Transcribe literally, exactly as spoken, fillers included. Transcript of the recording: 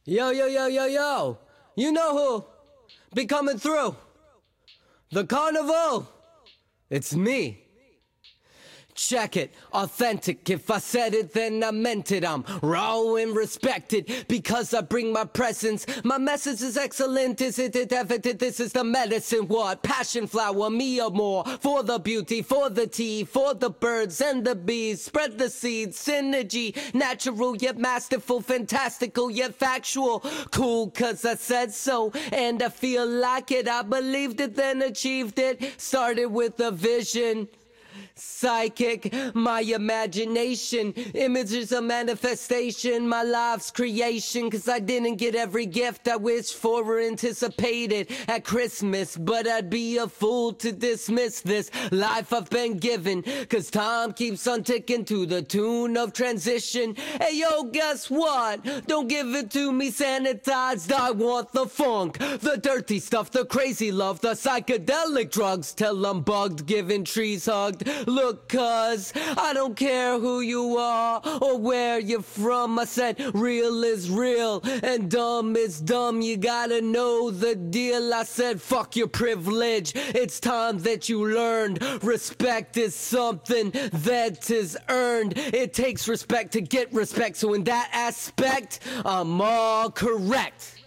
Yo, yo, yo, yo, yo. You know who be coming through? The carnival. It's me. Check it, authentic. If I said it, then I meant it. I'm raw and respected because I bring my presence. My message is excellent. Is it evident? This is the medicine. What? Passion flower, me or more. For the beauty, for the tea, for the birds and the bees. Spread the seeds, synergy. Natural yet masterful, fantastical yet factual. Cool cause I said so and I feel like it. I believed it, then achieved it. Started with a vision. Psychic, my imagination, images of manifestation, my life's creation, cause I didn't get every gift I wished for or anticipated at Christmas, but I'd be a fool to dismiss this life I've been given, cause time keeps on ticking to the tune of transition. Hey yo, guess what? Don't give it to me sanitized, I want the funk, the dirty stuff, the crazy love, the psychedelic drugs, till I'm bugged, giving trees hugged. Look, cuz I don't care who you are or where you're from. I said real is real and dumb is dumb. You gotta know the deal. I said fuck your privilege. It's time that you learned. Respect is something that is earned. It takes respect to get respect. So in that aspect, I'm all correct.